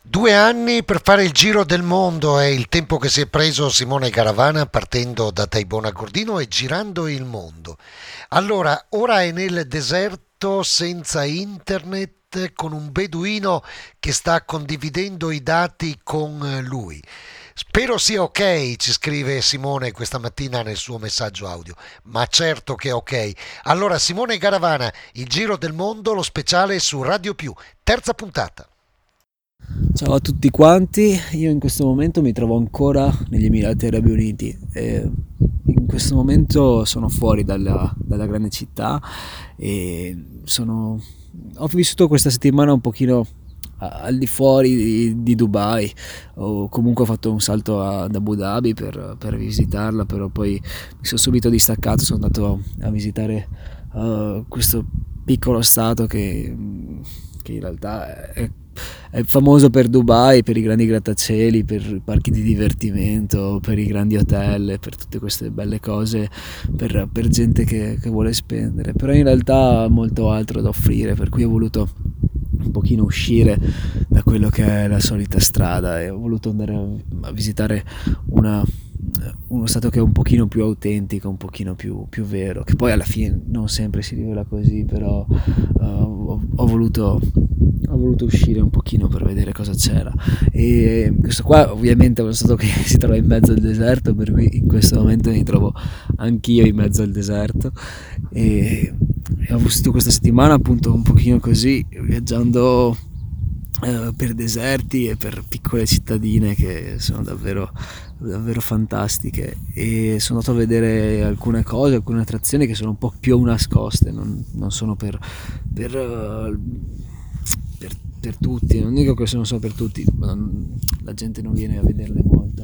2 anni per fare il giro del mondo è il tempo che si è preso Simone Garavana partendo da Taibona Gordino e girando il mondo. Allora, ora è nel deserto senza internet con un beduino che sta condividendo i dati con lui. Spero sia ok, ci scrive Simone questa mattina nel suo messaggio audio, ma certo che è ok. Allora, Simone Garavana, il giro del mondo, lo speciale su Radio Più, terza puntata. Ciao a tutti quanti, io in questo momento mi trovo ancora negli Emirati Arabi Uniti e in questo momento sono fuori dalla grande città e ho vissuto questa settimana un pochino al di fuori di Dubai. Ho comunque fatto un salto ad Abu Dhabi per visitarla, però poi mi sono subito distaccato, sono andato a visitare questo piccolo stato che in realtà è famoso per Dubai, per i grandi grattacieli, per i parchi di divertimento, per i grandi hotel, per tutte queste belle cose, per gente che vuole spendere, però in realtà ha molto altro da offrire, per cui ho voluto un pochino uscire da quello che è la solita strada e ho voluto andare a visitare uno stato che è un pochino più autentico, un pochino più vero, che poi alla fine non sempre si rivela così, però ho voluto uscire un pochino per vedere cosa c'era. E questo qua ovviamente è uno stato che si trova in mezzo al deserto, per cui in questo momento mi trovo anch'io in mezzo al deserto e ho vissuto questa settimana appunto un pochino così, viaggiando per deserti e per piccole cittadine che sono davvero davvero fantastiche, e sono andato a vedere alcune cose, alcune attrazioni che sono un po' più nascoste, non sono per, eh, per tutti, non dico che non sono per tutti, ma la gente non viene a vederle molto.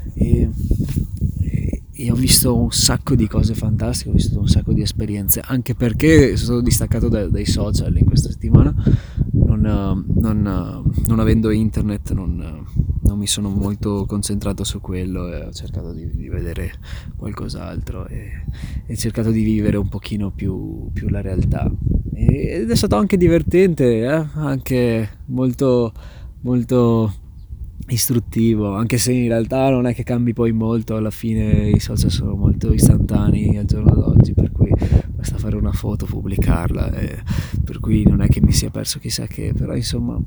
E ho visto un sacco di cose fantastiche, ho visto un sacco di esperienze, anche perché sono stato distaccato dai social in questa settimana, non avendo internet, non mi sono molto concentrato su quello, e ho cercato di vedere qualcos'altro e cercato di vivere un pochino più la realtà. Ed è stato anche divertente, anche molto, molto istruttivo, anche se in realtà non è che cambi poi molto, alla fine i social sono molto istantanei al giorno d'oggi, per cui basta fare una foto, pubblicarla, per cui non è che mi sia perso chissà che, però insomma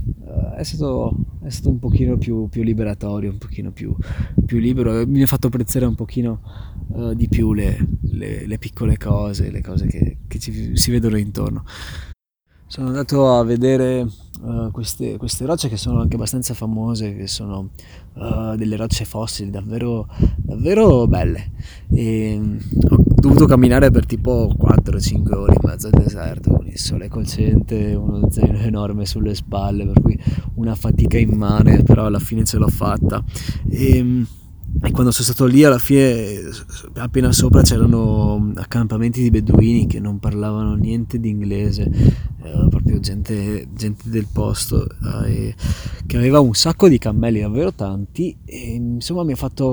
è stato un pochino più liberatorio, un pochino più libero, e mi ha fatto apprezzare un pochino di più le piccole cose, le cose che si vedono intorno. Sono andato a vedere queste rocce che sono anche abbastanza famose, che sono delle rocce fossili davvero, davvero belle. E ho dovuto camminare per tipo 4-5 ore in mezzo al deserto, con il sole cocente, uno zaino enorme sulle spalle, per cui una fatica immane, però alla fine ce l'ho fatta. E quando sono stato lì, alla fine, appena sopra c'erano accampamenti di beduini che non parlavano niente di inglese, proprio gente del posto, che aveva un sacco di cammelli, davvero tanti, e insomma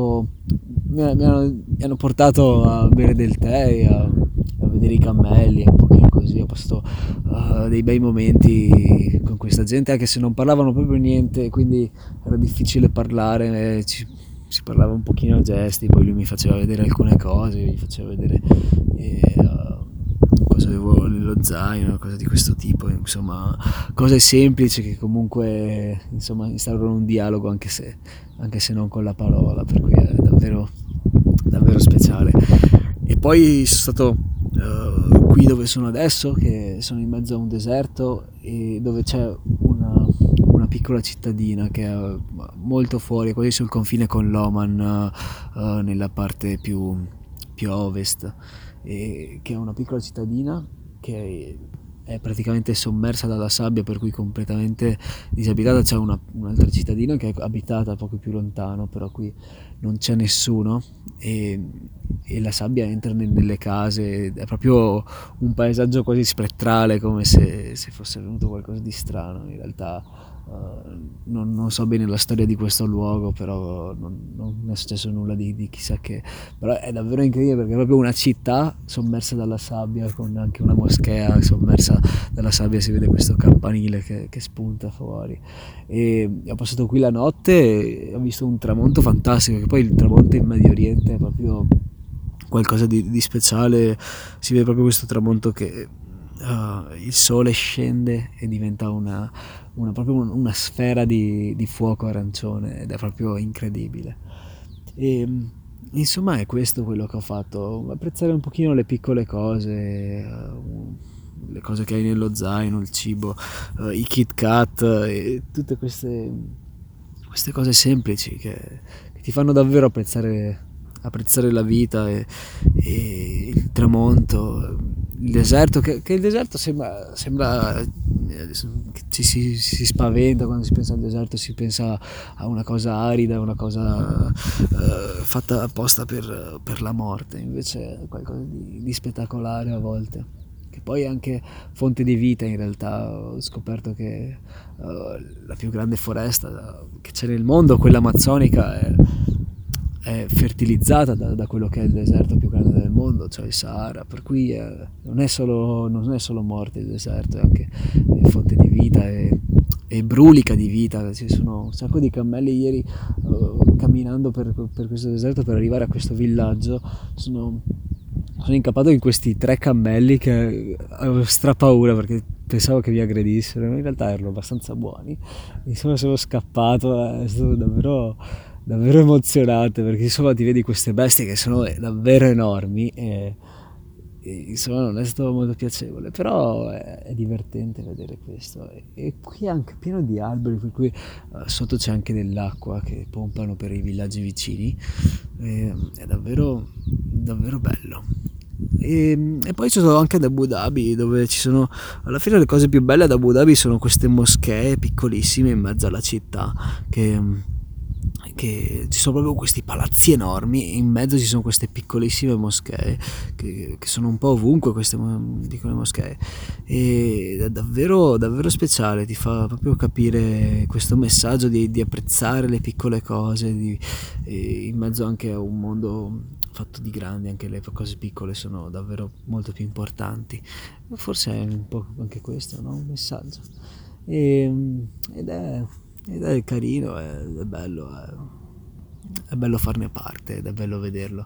mi hanno portato a bere del tè e a vedere i cammelli, un pochino così. Ho passato dei bei momenti con questa gente, anche se non parlavano proprio niente, quindi era difficile parlare, si parlava un pochino a gesti, poi lui mi faceva vedere alcune cose, mi faceva vedere cosa avevo nello zaino, cose di questo tipo, insomma cose semplici che comunque insomma instaurano un dialogo, anche se non con la parola, per cui è davvero, davvero speciale. E poi sono stato qui dove sono adesso, che sono in mezzo a un deserto, e dove c'è una piccola cittadina che è molto fuori, quasi sul confine con l'Oman, nella parte più a ovest, e che è una piccola cittadina che è praticamente sommersa dalla sabbia, per cui completamente disabitata. C'è un'altra cittadina che è abitata poco più lontano, però qui non c'è nessuno, e la sabbia entra nelle case, è proprio un paesaggio quasi spettrale, come se fosse venuto qualcosa di strano. In realtà non so bene la storia di questo luogo, però non è successo nulla di chissà che. Però è davvero incredibile perché è proprio una città sommersa dalla sabbia, con anche una moschea sommersa dalla sabbia, si vede questo campanile che spunta fuori. E ho passato qui la notte e ho visto un tramonto fantastico, che poi il tramonto in Medio Oriente è proprio qualcosa di speciale. Si vede proprio questo tramonto che il sole scende e diventa proprio una sfera di fuoco arancione, ed è proprio incredibile. E insomma è questo quello che ho fatto, apprezzare un pochino le piccole cose, le cose che hai nello zaino, il cibo, i Kit Kat, e tutte queste cose semplici che ti fanno davvero apprezzare la vita, e il tramonto, il deserto, che il deserto sembra che si spaventa quando si pensa al deserto, si pensa a una cosa arida, una cosa fatta apposta per la morte. Invece è qualcosa di spettacolare a volte, che poi è anche fonte di vita. In realtà ho scoperto che la più grande foresta che c'è nel mondo, quella amazzonica, è fertilizzata da quello che è il deserto più grande del mondo, cioè il Sahara, per cui non è solo morte il deserto, è anche fonte di vita e brulica di vita. Ci sono un sacco di cammelli. Ieri camminando per questo deserto per arrivare a questo villaggio sono incappato in questi 3 cammelli che avevo strapaura perché pensavo che mi aggredissero, ma in realtà erano abbastanza buoni. Insomma sono scappato, è stato davvero emozionante, perché insomma ti vedi queste bestie che sono davvero enormi, e insomma non è stato molto piacevole, però è divertente vedere questo. E qui è anche pieno di alberi, per cui sotto c'è anche dell'acqua che pompano per i villaggi vicini, è davvero bello. E poi ci sono anche ad Abu Dhabi, dove ci sono, alla fine le cose più belle ad Abu Dhabi sono queste moschee piccolissime in mezzo alla città, che ci sono proprio questi palazzi enormi e in mezzo ci sono queste piccolissime moschee che sono un po' ovunque, queste piccole moschee, ed è davvero speciale. Ti fa proprio capire questo messaggio di apprezzare le piccole cose, in mezzo anche a un mondo fatto di grandi. Anche le cose piccole sono davvero molto più importanti. Forse è un po' anche questo, no? Un messaggio. E, ed è ed è carino, è bello, è bello farne parte, ed è bello vederlo.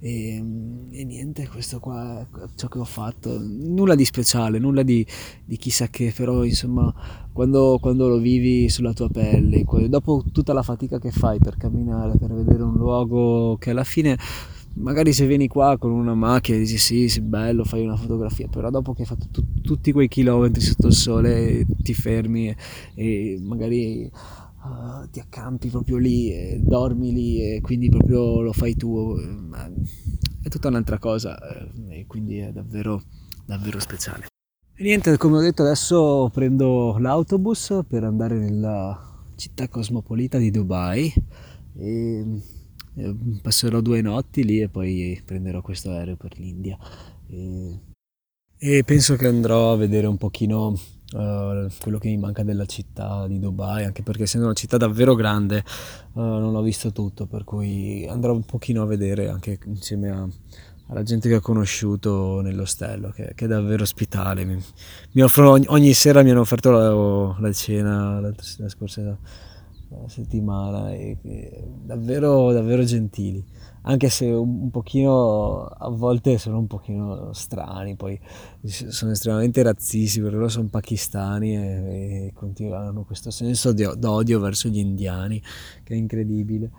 E niente, questo qua è ciò che ho fatto. Nulla di speciale, nulla di chissà che, però insomma quando lo vivi sulla tua pelle, dopo tutta la fatica che fai per camminare, per vedere un luogo che alla fine, magari se vieni qua con una macchina dici sì, bello, fai una fotografia, però dopo che hai fatto tutti quei chilometri sotto il sole, ti fermi e magari ti accampi proprio lì e dormi lì, e quindi proprio lo fai tu, è tutta un'altra cosa, e quindi è davvero speciale. E niente, come ho detto, adesso prendo l'autobus per andare nella città cosmopolita di Dubai, e passerò 2 notti lì e poi prenderò questo aereo per l'India, e, e penso che andrò a vedere un pochino quello che mi manca della città di Dubai, anche perché essendo una città davvero grande non ho visto tutto, per cui andrò un pochino a vedere anche insieme alla gente che ho conosciuto nell'ostello, che è davvero ospitale. Mi offrono ogni sera, mi hanno offerto la cena la scorsa settimana, e davvero gentili, anche se un pochino a volte sono un pochino strani. Poi sono estremamente razzisti, perché loro sono pakistani e continuano questo senso d'odio verso gli indiani che è incredibile,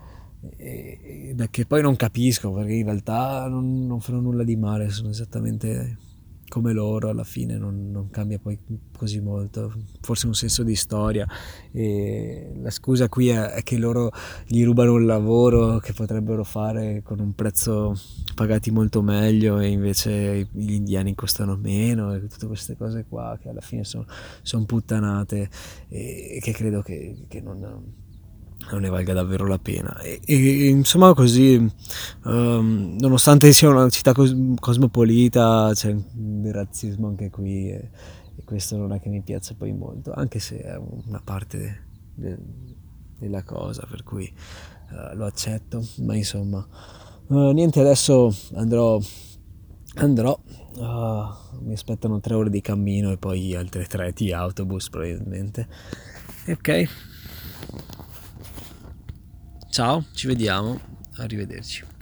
che poi non capisco, perché in realtà non fanno nulla di male, sono esattamente come loro alla fine, non cambia poi così molto, forse un senso di storia, e la scusa qui è che loro gli rubano un lavoro che potrebbero fare con un prezzo pagati molto meglio, e invece gli indiani costano meno, e tutte queste cose qua che alla fine sono puttanate, e che credo che non ne valga davvero la pena. E insomma così, nonostante sia una città cosmopolita, c'è del razzismo anche qui, e questo non è che mi piace poi molto, anche se è una parte della cosa, per cui lo accetto, ma insomma niente, adesso andrò, mi aspettano 3 ore di cammino e poi altre 3 di autobus probabilmente. Ok, ciao, ci vediamo, arrivederci.